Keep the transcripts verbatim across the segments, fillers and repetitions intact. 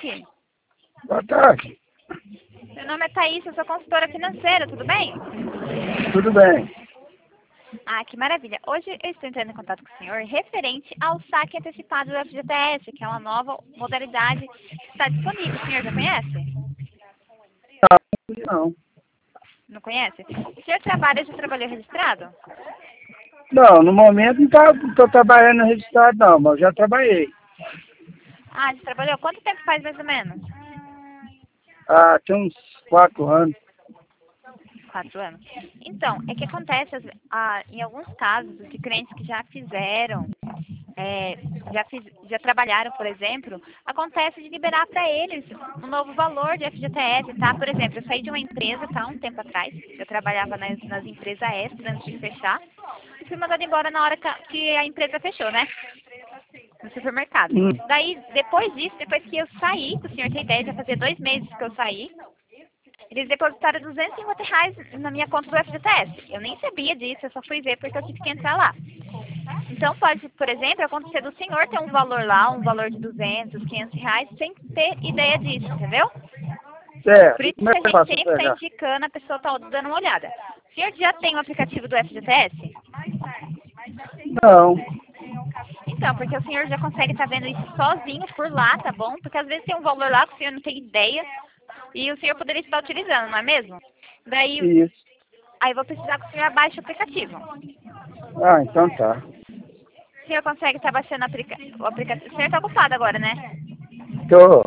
tarde. Boa tarde. Meu nome é Thaís, eu sou consultora financeira, tudo bem? Tudo bem. Ah, que maravilha. Hoje eu estou entrando em contato com o senhor referente ao saque antecipado do F G T S, que é uma nova modalidade que está disponível. O senhor já conhece? Não. Não conhece? O senhor trabalha, já trabalhou registrado? Não, no momento não estou trabalhando no registrado não, mas eu já trabalhei. Ah, já trabalhou? Quanto tempo faz mais ou menos? Ah, tem uns quatro anos. Quatro anos. Então, é que acontece, às ve- ah, em alguns casos, de clientes que já fizeram, é, já, fiz, já trabalharam, por exemplo, acontece de liberar para eles um novo valor de F G T S, tá? Por exemplo, eu saí de uma empresa, tá, um tempo atrás, eu trabalhava nas, nas empresas extras antes de fechar, e fui mandada embora na hora que a, que a empresa fechou, né? No supermercado. Hum. Daí, depois disso, depois que eu saí, que o senhor tem ideia, já fazia dois meses que eu saí, eles depositaram duzentos e cinquenta reais na minha conta do F G T S. Eu nem sabia disso, eu só fui ver porque eu tive que entrar lá. Então pode, por exemplo, acontecer do senhor ter um valor lá, um valor de duzentos, quinhentos reais, sem ter ideia disso, entendeu? Por Certo. E isso como é que a que eu gente faço sempre para está pegar? indicando a pessoa tá dando uma olhada. O senhor já tem o aplicativo do F G T S? Não. Então, porque o senhor já consegue estar vendo isso sozinho por lá, tá bom? Porque às vezes tem um valor lá que o senhor não tem ideia e o senhor poderia estar utilizando, não é mesmo? Daí, Isso. aí eu vou precisar que o senhor abaixe o aplicativo. Ah, então tá. O senhor consegue estar baixando o, aplica o aplicativo? O senhor está ocupado agora, né? Tô.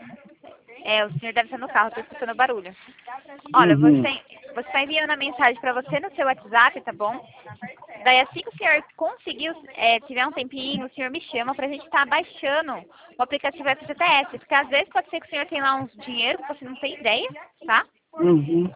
É, o senhor deve estar no carro, estou escutando barulho. Olha, Uhum. você você está enviando a mensagem para você no seu WhatsApp, tá bom? Daí assim que o senhor conseguir, é, tiver um tempinho, o senhor me chama pra gente estar baixando o aplicativo F G T S. Porque às vezes pode ser que o senhor tenha lá uns dinheiro que você não tem ideia, tá? Uhum.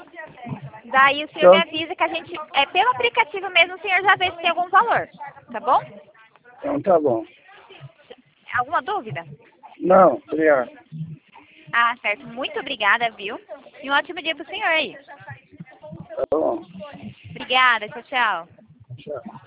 Daí o senhor me Então, avisa que a gente, é pelo aplicativo mesmo, o senhor já vê se tem algum valor, tá bom? então tá bom. Alguma dúvida? Não, obrigado. Ah, certo. Muito obrigada, viu? E um ótimo dia pro senhor aí. Tá bom. Obrigada, tchau, tchau. Tchau.